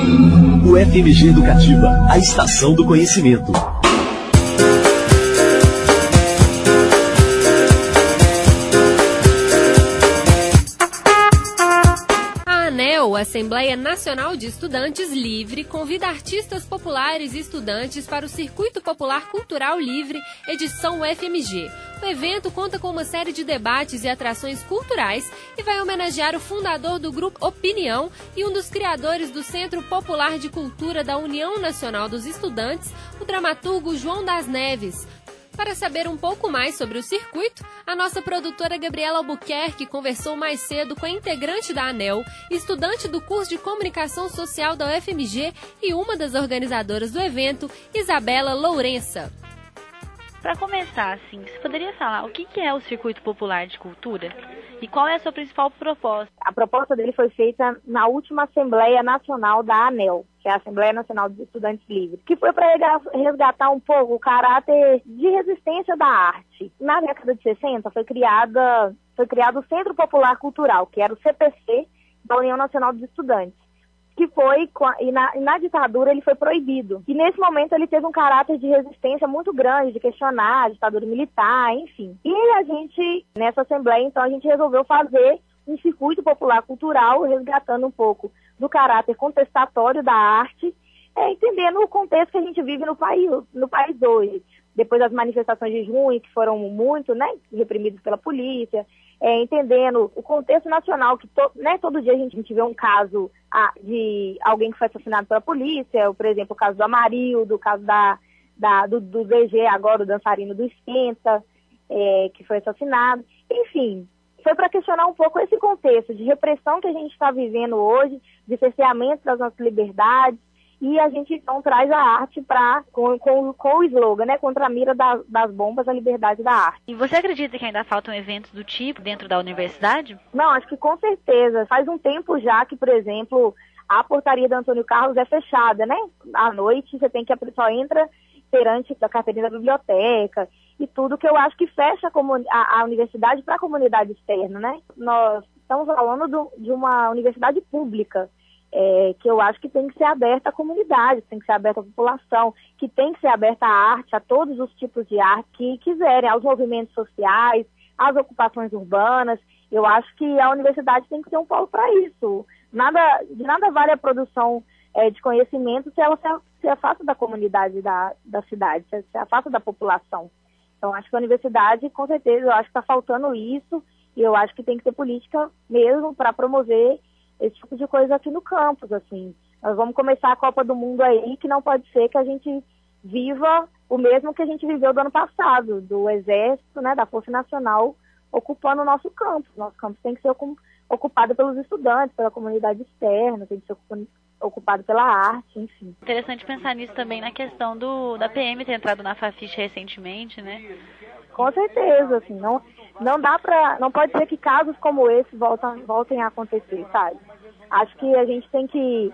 O FMG Educativa, a estação do conhecimento. A Assembleia Nacional de Estudantes Livre convida artistas populares e estudantes para o Circuito Popular Cultural Livre, edição UFMG. O evento conta com uma série de debates e atrações culturais e vai homenagear o fundador do Grupo Opinião e um dos criadores do Centro Popular de Cultura da União Nacional dos Estudantes, o dramaturgo João das Neves. Para saber um pouco mais sobre o circuito, a nossa produtora Gabriela Albuquerque conversou mais cedo com a integrante da ANEL, estudante do curso de Comunicação Social da UFMG e uma das organizadoras do evento, Isabela Lourença. Para começar, assim, você poderia falar o que é o Circuito Popular de Cultura e qual é a sua principal proposta? A proposta dele foi feita na última Assembleia Nacional da ANEL, que é a Assembleia Nacional dos Estudantes Livres, que foi para resgatar um pouco o caráter de resistência da arte. Na década de 60 foi criado o Centro Popular Cultural, que era o CPC da União Nacional dos Estudantes, que foi, e na ditadura ele foi proibido. E nesse momento ele teve um caráter de resistência muito grande, de questionar a ditadura militar, enfim. E a gente, nessa Assembleia, então, a gente resolveu fazer um circuito popular cultural, resgatando um pouco do caráter contestatório da arte, entendendo o contexto que a gente vive no país hoje. Depois das manifestações de junho, que foram muito, reprimidas pela polícia, entendendo o contexto nacional, que todo dia a gente vê um caso de alguém que foi assassinado pela polícia, por exemplo, o caso do Amarildo, o caso do DG agora, o dançarino do Esquenta, que foi assassinado. Enfim, foi para questionar um pouco esse contexto de repressão que a gente está vivendo hoje, de cerceamento das nossas liberdades, e a gente então traz a arte com o slogan, contra a mira das bombas, a liberdade da arte. E você acredita que ainda faltam eventos do tipo dentro da universidade? Não, acho que com certeza. Faz um tempo já que, por exemplo, a portaria do Antônio Carlos é fechada, À noite você tem que, a pessoa entra perante a carteirinha da biblioteca e tudo, que eu acho que fecha a universidade para a comunidade externa, Nós estamos falando de uma universidade pública, que eu acho que tem que ser aberta à comunidade, tem que ser aberta à população, que tem que ser aberta à arte, a todos os tipos de arte que quiserem, aos movimentos sociais, às ocupações urbanas. Eu acho que a universidade tem que ser um polo para isso. De nada vale a produção de conhecimento se ela se afasta da comunidade da cidade, se afasta da população. Então, acho que a universidade, com certeza, eu acho que está faltando isso, e eu acho que tem que ter política mesmo para promover esse tipo de coisa aqui no campus, assim. Nós vamos começar a Copa do Mundo aí, que não pode ser que a gente viva o mesmo que a gente viveu do ano passado, do Exército, da Força Nacional, ocupando o nosso campus. Nosso campus tem que ser ocupado pelos estudantes, pela comunidade externa, tem que ser ocupado pela arte, enfim. Interessante pensar nisso também na questão da PM ter entrado na Fafiche recentemente, Com certeza, assim, não pode ser que casos como esse voltem a acontecer, sabe? Acho que a gente tem que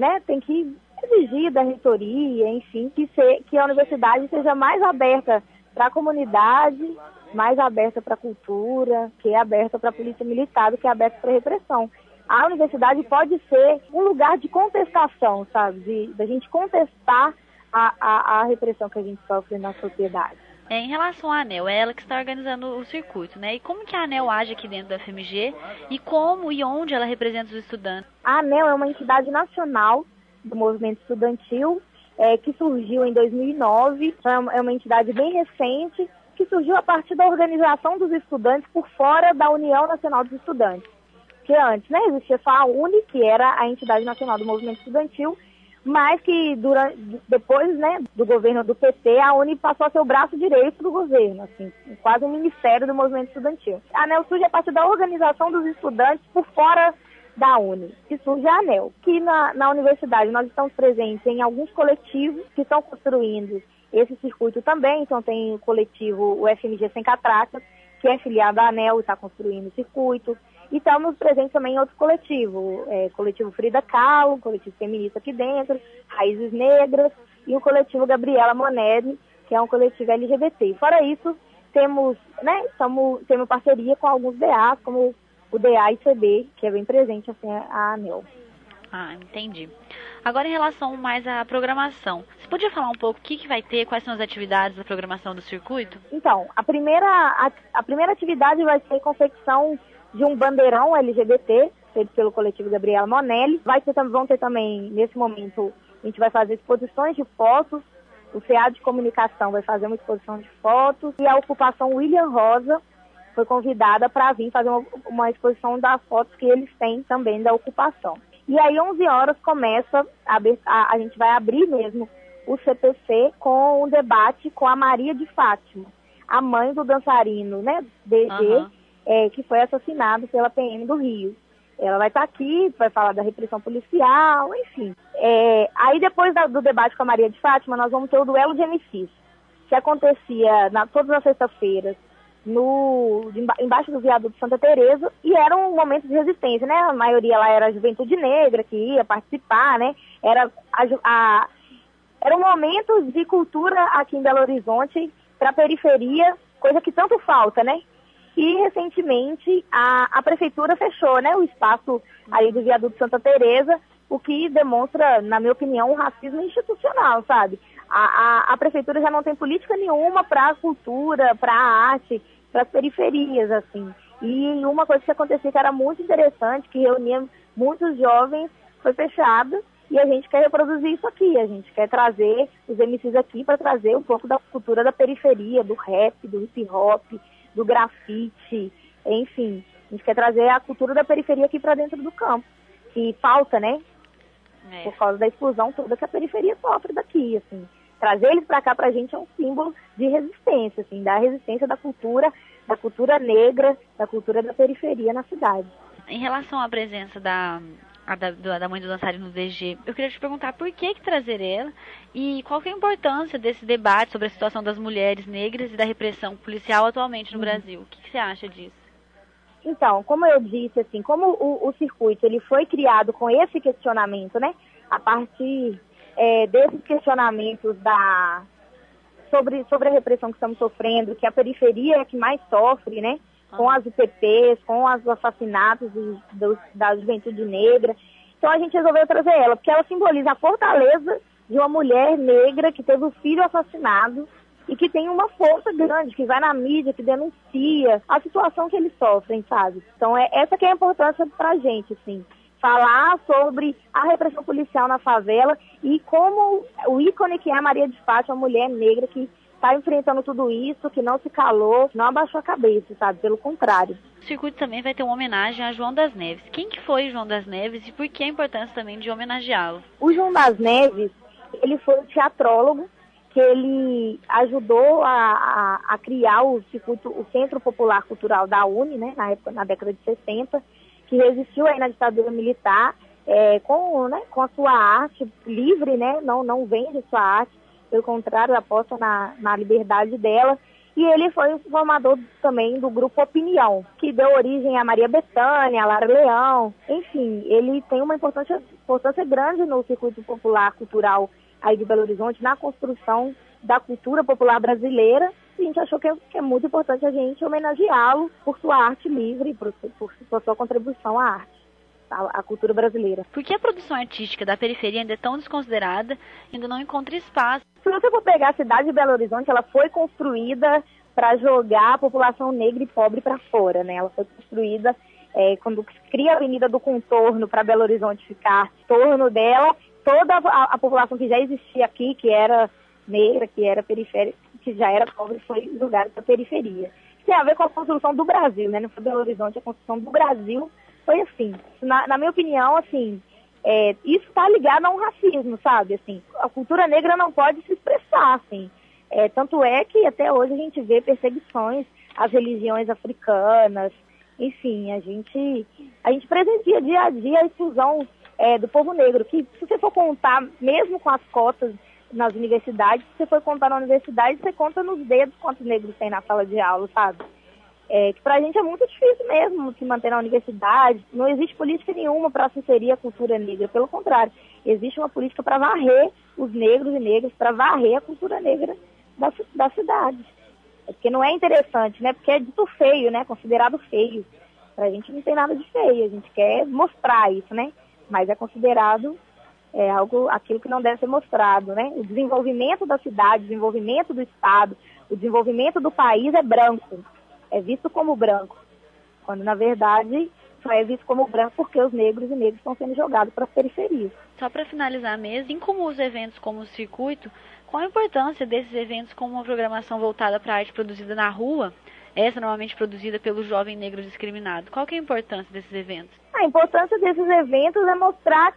exigir da reitoria, enfim, que a universidade seja mais aberta para a comunidade, mais aberta para a cultura, que é aberta para a polícia militar, do que é aberta para a repressão. A universidade pode ser um lugar de contestação, sabe? Da gente contestar a repressão que a gente sofre na sociedade. Em relação à ANEL, é ela que está organizando o circuito, E como que a ANEL age aqui dentro da FMG e como e onde ela representa os estudantes? A ANEL é uma entidade nacional do movimento estudantil, que surgiu em 2009, é uma entidade bem recente, que surgiu a partir da organização dos estudantes por fora da União Nacional dos Estudantes. Que antes, existia só a UNE, que era a entidade nacional do movimento estudantil, mas que depois, do governo do PT, a UNE passou a ser o braço direito do governo, assim, quase um ministério do movimento estudantil. A ANEL surge a partir da organização dos estudantes por fora da UNE, que surge a ANEL, que na universidade nós estamos presentes em alguns coletivos que estão construindo esse circuito também. Então tem o coletivo UFMG Sem Catracas, que é filiado à ANEL e está construindo o circuito. E estamos presentes também em outros coletivos, coletivo Frida Kahlo, coletivo feminista aqui dentro, Raízes Negras, e o coletivo Gabriela Monelli, que é um coletivo LGBT. Fora isso, temos parceria com alguns DAs, como o DA e CB, que é bem presente assim, a ANEL. Ah, entendi. Agora, em relação mais à programação, você podia falar um pouco o que vai ter, quais são as atividades da programação do circuito? Então, a primeira atividade vai ser confecção de um bandeirão LGBT, feito pelo coletivo Gabriela Monelli. Vão ter também, nesse momento, a gente vai fazer exposições de fotos, o CA de Comunicação vai fazer uma exposição de fotos, e a ocupação William Rosa foi convidada para vir fazer uma exposição das fotos que eles têm também da ocupação. E aí, 11 horas, começa, a gente vai abrir mesmo o CPC com um debate com a Maria de Fátima, a mãe do dançarino, né, DG, que foi assassinado pela PM do Rio. Ela vai estar aqui, vai falar da repressão policial, enfim. Aí, depois do debate com a Maria de Fátima, nós vamos ter o duelo de MCs, que acontecia todas as sextas-feiras, embaixo do viaduto Santa Teresa, e era um momento de resistência, né? A maioria lá era a juventude negra que ia participar, né? Era um momento de cultura aqui em Belo Horizonte para a periferia, coisa que tanto falta, né? E recentemente a prefeitura fechou, né, o espaço aí do viaduto Santa Teresa, o que demonstra, na minha opinião, um racismo institucional, sabe? A prefeitura já não tem política nenhuma para a cultura, para a arte, para as periferias, assim. E uma coisa que acontecia que era muito interessante, que reunia muitos jovens, foi fechada, e a gente quer reproduzir isso aqui. A gente quer trazer os MCs aqui para trazer um pouco da cultura da periferia, do rap, do hip hop, do grafite, enfim. A gente quer trazer a cultura da periferia aqui para dentro do campo, que falta, né? Por causa da exclusão toda que a periferia sofre daqui, assim. Trazer eles para cá pra gente é um símbolo de resistência, assim, da resistência da cultura negra, da cultura da periferia na cidade. Em relação à presença da mãe do dançarino no DG, eu queria te perguntar por que trazer ela e qual que é a importância desse debate sobre a situação das mulheres negras e da repressão policial atualmente no Brasil. O que você acha disso? Então, como eu disse, assim, como o circuito ele foi criado com esse questionamento, né, a partir desses questionamentos sobre a repressão que estamos sofrendo, que a periferia é a que mais sofre, né, com as UTPs, com os assassinatos da juventude negra. Então a gente resolveu trazer ela, porque ela simboliza a fortaleza de uma mulher negra que teve o filho assassinado e que tem uma força grande, que vai na mídia, que denuncia a situação que eles sofrem, sabe? Então essa que é a importância pra gente, assim. Falar sobre a repressão policial na favela e como o ícone que é a Maria de Fátima, a mulher negra que está enfrentando tudo isso, que não se calou, que não abaixou a cabeça, sabe? Pelo contrário. O circuito também vai ter uma homenagem a João das Neves. Quem que foi João das Neves e por que a importância também de homenageá-lo? O João das Neves, ele foi um teatrólogo que ele ajudou a criar o circuito, o Centro Popular Cultural da UNE, né? Na década de 60, que resistiu aí na ditadura militar, com a sua arte livre, né? Não vende sua arte, pelo contrário, aposta na liberdade dela. E ele foi o formador também do grupo Opinião, que deu origem a Maria Bethânia, a Lara Leão. Enfim, ele tem uma importância grande no circuito popular cultural aí de Belo Horizonte, na construção da cultura popular brasileira. A gente achou que é muito importante a gente homenageá-lo por sua arte livre, por sua contribuição à arte, à cultura brasileira. Por que a produção artística da periferia ainda é tão desconsiderada e ainda não encontra espaço? Se você for pegar a cidade de Belo Horizonte, ela foi construída para jogar a população negra e pobre para fora, né? Ela foi construída quando cria a Avenida do Contorno para Belo Horizonte ficar em torno dela, toda a população que já existia aqui, que era negra, que era periférica, que já era pobre, foi jogada para a periferia. Isso tem a ver com a construção do Brasil, né? Não foi Belo Horizonte, a construção do Brasil foi assim. Na minha opinião, assim, isso está ligado a um racismo, sabe? Assim, a cultura negra não pode se expressar, assim. Tanto é que até hoje a gente vê perseguições às religiões africanas. Enfim, a gente presencia dia a dia a exclusão do povo negro, que se você for contar, mesmo com as cotas nas universidades, se você for contar na universidade, você conta nos dedos quantos negros tem na sala de aula, sabe? Que pra gente é muito difícil mesmo se manter na universidade. Não existe política nenhuma para se inserir a cultura negra. Pelo contrário, existe uma política para varrer os negros e negras, para varrer a cultura negra da cidade. Porque não é interessante, né? Porque é dito feio, né? Considerado feio. Pra gente não tem nada de feio, a gente quer mostrar isso, né? mas é considerado aquilo que não deve ser mostrado, né? O desenvolvimento da cidade, o desenvolvimento do estado, o desenvolvimento do país é branco, é visto como branco, quando na verdade só é visto como branco porque os negros e negras estão sendo jogados para as periferias. Só para finalizar mesmo, em como os eventos como o circuito, qual a importância desses eventos com uma programação voltada para a arte produzida na rua, essa normalmente produzida pelo jovem negro discriminado? Qual que é a importância desses eventos? A importância desses eventos é mostrar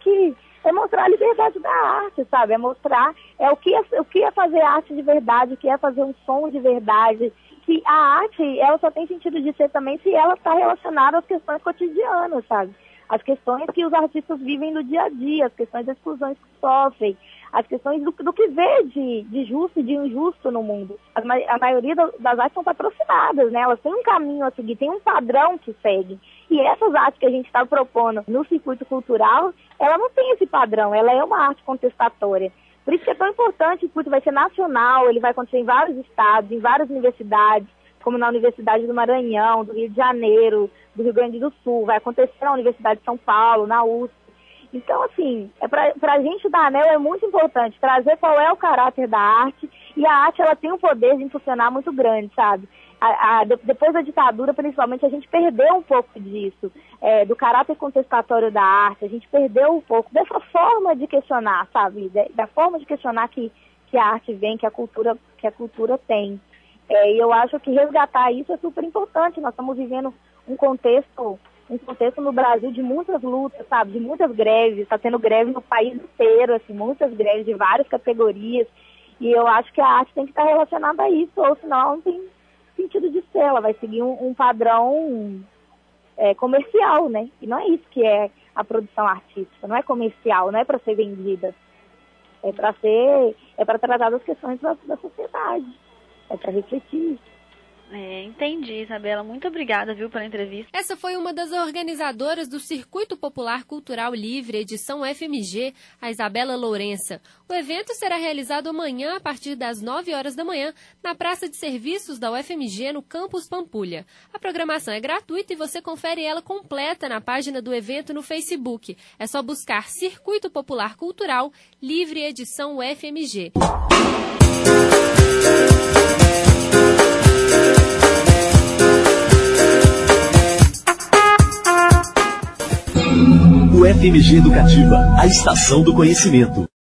a liberdade da arte, sabe? É mostrar o que é fazer arte de verdade, o que é fazer um som de verdade. Que a arte, ela só tem sentido de ser também se ela está relacionada às questões cotidianas, sabe? As questões que os artistas vivem no dia a dia, as questões das exclusões que sofrem, as questões do que vê de justo e de injusto no mundo. A maioria das artes são patrocinadas, né? Elas têm um caminho a seguir, tem um padrão que segue. E essas artes que a gente está propondo no circuito cultural, ela não tem esse padrão, ela é uma arte contestatória. Por isso que é tão importante, o circuito vai ser nacional, ele vai acontecer em vários estados, em várias universidades, como na Universidade do Maranhão, do Rio de Janeiro, do Rio Grande do Sul, vai acontecer na Universidade de São Paulo, na USP. Então, assim, para a gente da ANEL é muito importante trazer qual é o caráter da arte, e a arte ela tem um poder de impulsionar muito grande, sabe? Depois da ditadura, principalmente, a gente perdeu um pouco disso, do caráter contestatório da arte, a gente perdeu um pouco dessa forma de questionar, sabe? Da forma de questionar que a arte vem, que a cultura tem. E eu acho que resgatar isso é super importante. Nós estamos vivendo um contexto no Brasil de muitas lutas, sabe? De muitas greves, está tendo greve no país inteiro, assim, muitas greves de várias categorias, e eu acho que a arte tem que estar relacionada a isso, ou senão não tem sentido de ser, ela vai seguir um padrão comercial, né? E não é isso que é a produção artística, não é comercial, não é para ser vendida, é para tratar das questões da sociedade, é para refletir isso. Entendi, Isabela. Muito obrigada, viu, pela entrevista. Essa foi uma das organizadoras do Circuito Popular Cultural Livre, edição FMG, a Isabela Lourença. O evento será realizado amanhã, a partir das 9 horas da manhã, na Praça de Serviços da UFMG, no Campus Pampulha. A programação é gratuita e você confere ela completa na página do evento no Facebook. É só buscar Circuito Popular Cultural Livre, edição UFMG. UFMG Educativa, a estação do conhecimento.